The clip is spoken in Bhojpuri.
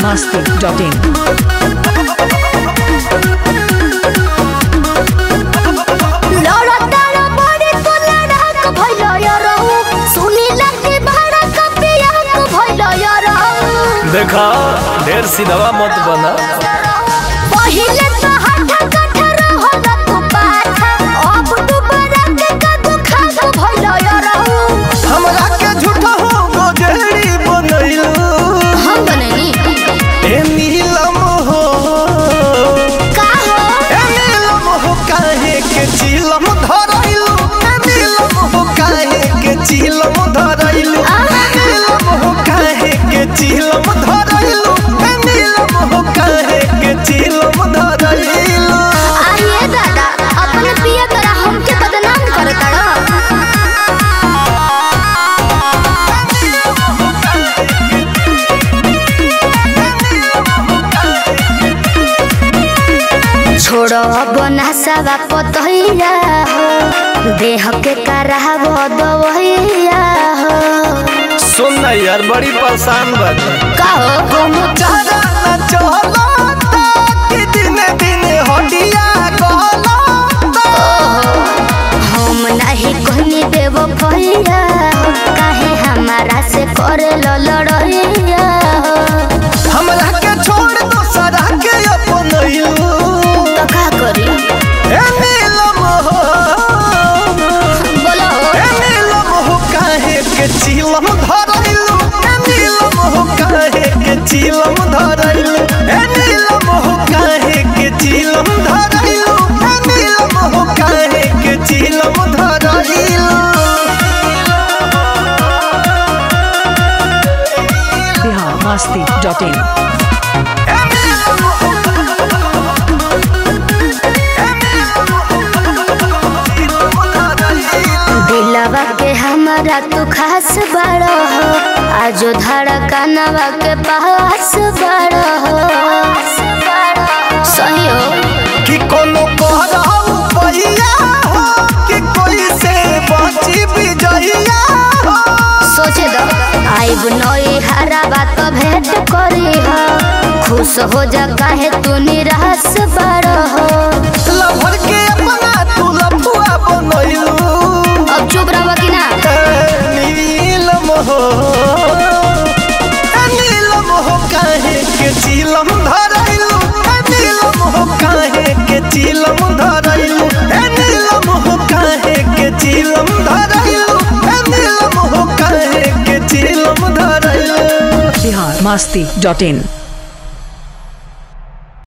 biharmasti.in देखा ढेर सीधवा मत बना पहिले तो हठा कठा रहल तू पाछा अब तू बड़ा के कदू खागो भइलो रहू हमरा के झूठा हो गोजेड़ी बनैलू हम बननी ए नीलम हो का हो ए नीलम हो काहे के चिलम धरैलू ए नीलम हो काहे के चिलम धरैलू ए नीलम हो काहे के चिलम धरैलू ए नीलम हो काहे के चिलम धरैलू आइए दादा अपने पिया तोरा हमके बदनाम करता छोड़ो बना सवा पतहिया हो देह के कराव दवहिया हो सुन ना यार बड़ी परेशान बात का हो कोनो चारा न चलता कि दिने दिने हटिया गलता हम नहीं कहनी देव भैया काहे हमारा से करे लड़ैया हमरा के छोड़ दो सरा के अपनैलू तो का करी ए नीलम हो बोलो ए नीलम हो काहे के चिलम धरैलू ए नीलम हो काहे के चिलम धरैलू ए नीलम हो काहे के चिलम धरैलू ए नीलम हो काहे के चिलम धरैलू biharmasti.in दिलवा के हमारा तू खास बड़ा हो आजो धड़कनवा के पास बड़ा हो सही हो कि कोनो कहराऊ पहिया हो कि कोई से बची बिजइया हो सोचे दो आइब नई हरा बात भेंट करी हो खुश हो जा काहे तू निराश बड़ा हो लभर के अपना तू लफुआ बनैलू अब चुप रहो कि ना नीलम हो नीलम हो काहे के चिलम धरैलू नीलम हो काहे के चिलम धरैलू नीलम हो काहे के चिलम धरैलू नीलम हो काहे के चिलम धरैलू biharmasti.in